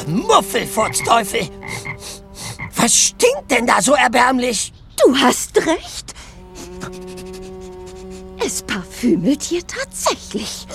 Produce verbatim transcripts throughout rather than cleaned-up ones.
Ach, Muffelfurzteufel! Was stinkt denn da so erbärmlich? Du hast recht. Es parfümelt hier tatsächlich.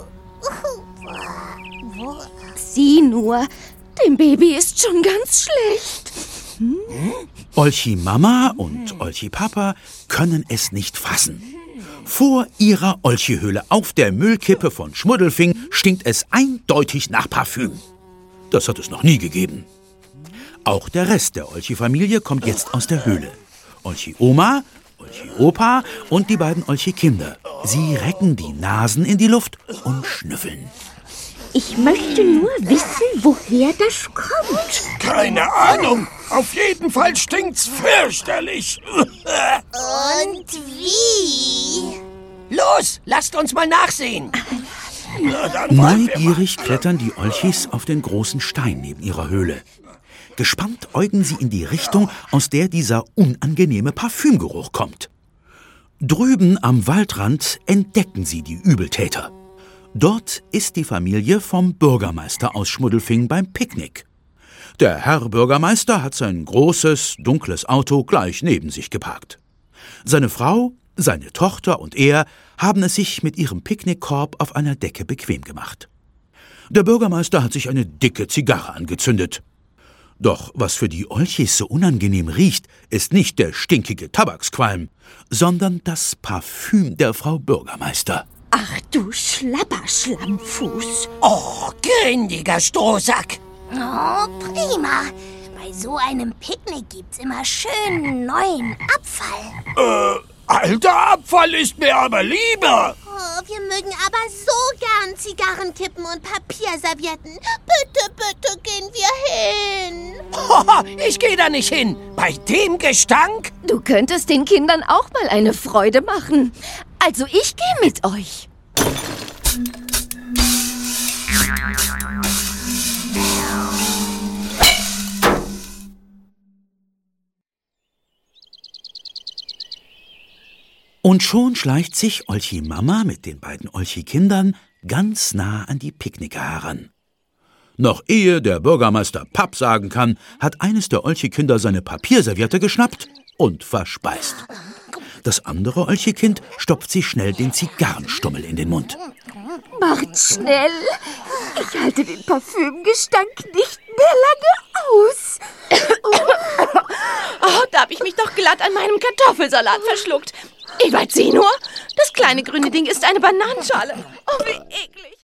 Sieh nur, dem Baby ist schon ganz schlecht. Hm? Olchi Mama und Olchi Papa können es nicht fassen. Vor ihrer Olchi-Höhle auf der Müllkippe von Schmuddelfing stinkt es eindeutig nach Parfüm. Das hat es noch nie gegeben. Auch der Rest der Olchi-Familie kommt jetzt aus der Höhle. Olchi-Oma, Olchi-Opa und die beiden Olchi-Kinder. Sie recken die Nasen in die Luft und schnüffeln. Ich möchte nur wissen, woher das kommt. Keine Ahnung. Auf jeden Fall stinkt's fürchterlich. Und wie? Los, lasst uns mal nachsehen. Na, dann neugierig klettern die Olchis auf den großen Stein neben ihrer Höhle. Gespannt äugen sie in die Richtung, aus der dieser unangenehme Parfümgeruch kommt. Drüben am Waldrand entdecken sie die Übeltäter. Dort ist die Familie vom Bürgermeister aus Schmuddelfing beim Picknick. Der Herr Bürgermeister hat sein großes, dunkles Auto gleich neben sich geparkt. Seine Frau, seine Tochter und er haben es sich mit ihrem Picknickkorb auf einer Decke bequem gemacht. Der Bürgermeister hat sich eine dicke Zigarre angezündet. Doch was für die Olchis so unangenehm riecht, ist nicht der stinkige Tabaksqualm, sondern das Parfüm der Frau Bürgermeister. Ach du Schlapperschlammfuß. Och, grindiger Strohsack. Oh, prima. Bei so einem Picknick gibt's immer schön neuen Abfall. Äh, alter Abfall ist mir aber lieber. Oh, wir mögen aber so gern Zigarrenkippen und Papierservietten. Bitte, bitte gehen wir hin. Oh, ich gehe da nicht hin. Bei dem Gestank? Du könntest den Kindern auch mal eine Freude machen. Also ich gehe mit euch. Und schon schleicht sich Olchi Mama mit den beiden Olchi-Kindern ganz nah an die Picknicker heran. Noch ehe der Bürgermeister Papp sagen kann, hat eines der Olchi-Kinder seine Papierserviette geschnappt und verspeist. Das andere Olchi-Kind stopft sich schnell den Zigarrenstummel in den Mund. Macht schnell! Ich halte den Parfümgestank nicht mehr lange aus. Oh, da habe ich mich doch glatt an meinem Kartoffelsalat verschluckt. Ewald, sieh nur, das kleine grüne Ding ist eine Bananenschale. Oh, wie eklig.